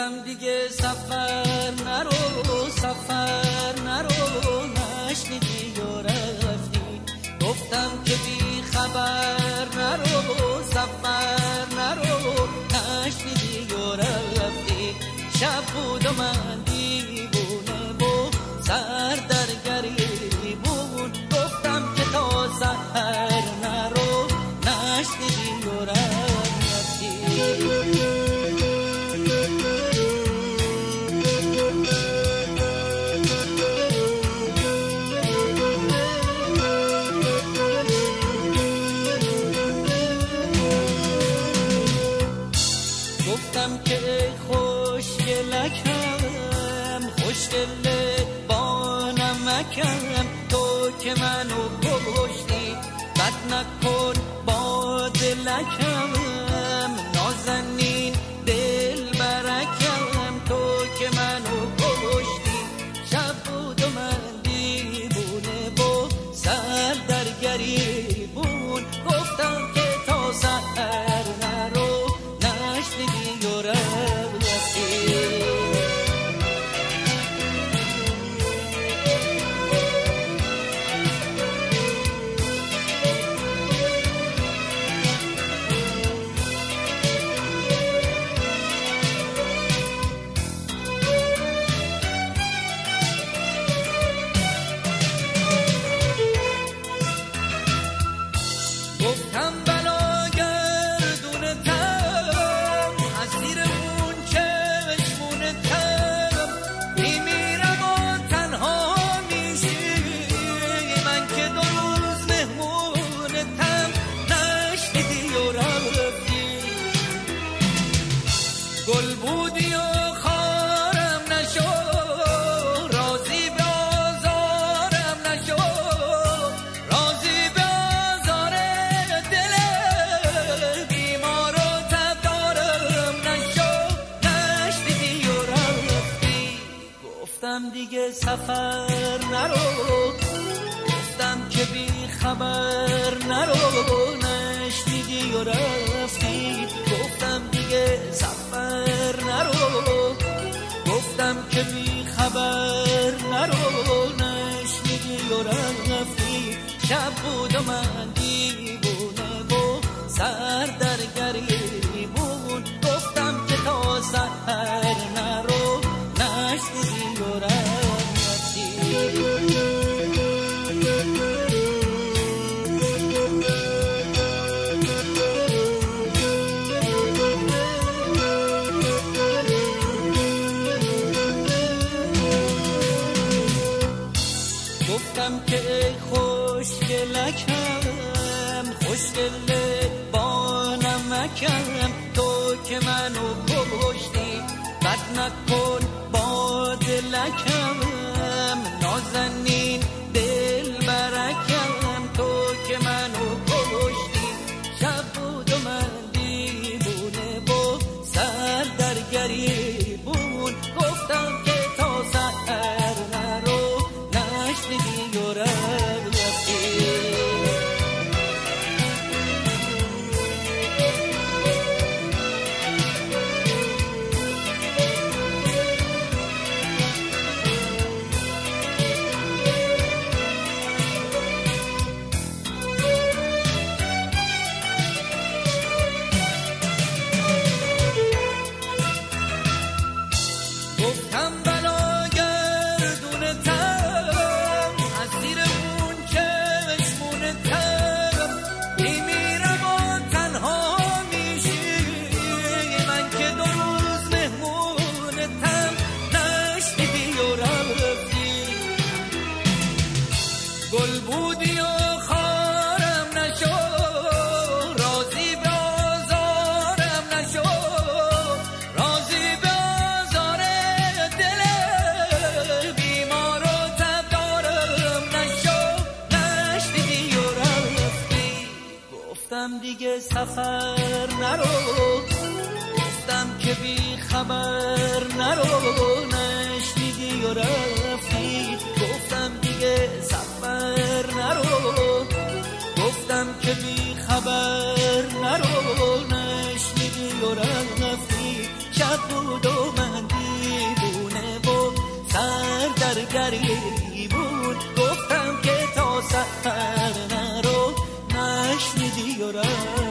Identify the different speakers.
Speaker 1: گفتم دیگه سفر نرو، سفر نرو، نشنیدی و رفتی. گفتم که بی خبر نرو، سفر نرو، نشنیدی و رفتی. شب بود و من دیوونه و سر در گریبون. گفتم که تا سحر نرو، نشنیدی و رفتی. گفتم که خوشگلکم، خوشگل با نمکم، تو که منو کشتی بد نکن با دلکم. نازنین دل برکم، تو که منو کشتی. شب بود و من دیوونه و سر در گریبون. گفتم که تا سحر نرو، نشنیدی و رفتی. گفتم بلا گردونتم، از زیر اون چشمونتم. میمیرم و تنها میشی، من که 2 روز مهمونتم. نشنیدی و رفتی. گل بودی و خارم نشو، راضی به آزارم نشو، راضی به آزار دل بیمار و تبدارم نشو. نشنیدی و رفتی. گفتم دیگه سفر نرو، گفتم که بی خبر نرو، نشنیدی و رفتی. گفتم دیگه سفر نرو، گفتم که بی خبر نرو، نشنیدی و رفتی. شب بود و من دیوونه و سر در گریبون. گفتم که تا سحر نرو، نشنیدی و رفتی. گفتم که خوشگلکم، خوشگل با نمکم، تو که منو کشتی بد نکن با دلکم. نازنین دل برکم، تو که منو کشتی. شب بود و من دیوونه و سر در گریبون. گفتم که تا سحر نرو، نشنیدی و رفتی. گفتم بلا گردونتم، از زیر اون چشمونتم. میمیرم و تنها میشی، من که 2 روز مهمونتم. نشنیدی و رفتی. گل بودی و خارم نشو، راضی به آزارم نشو، راضی به آزار دل بیمار و تبدارم نشو. نشنیدی و رفتی. گفتم دیگه سفر نرو، گفتم که بی خبر نرو، نشنیدی و رفتی. گفتم دیگه سفر نرو، گفتم که بی خبر نرو، نشنیدی و رفتی. شب بود و من سحر نرو نشنیدی و